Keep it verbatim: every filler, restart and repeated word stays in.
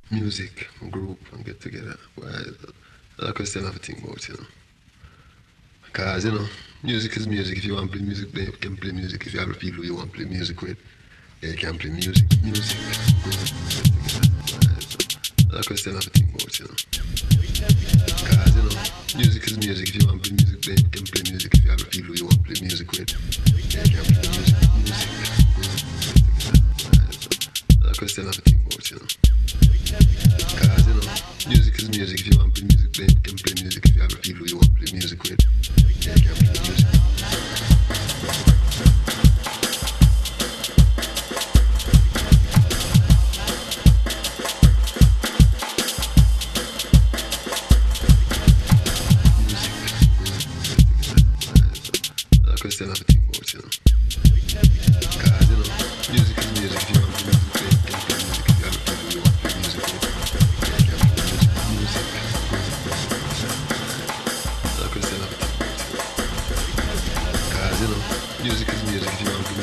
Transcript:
music group and get together. Well, I could still have a thing about, you know. Because, you know, music is music. If you want to play music, then you can play music. If you have people you want to play music with, then you can play music. Music. I could still have a thing about, you know. Because, you know, music is music. If you want to play music, then you can play music. If you have people you want to play music with, then you can play music. Music. I could still have a thing about, you know. Because, you know, music is music. If you want to play music, then you can play music. If you have people you want to play music with, then you can play music. I could still have a thing about, you know. Because, you know, music is music. If you want to play music, then you can play music. If you have people you want to play music with, then you can play music. Music. I could still have a thing about, you know. Because, you know, music is music. If you want to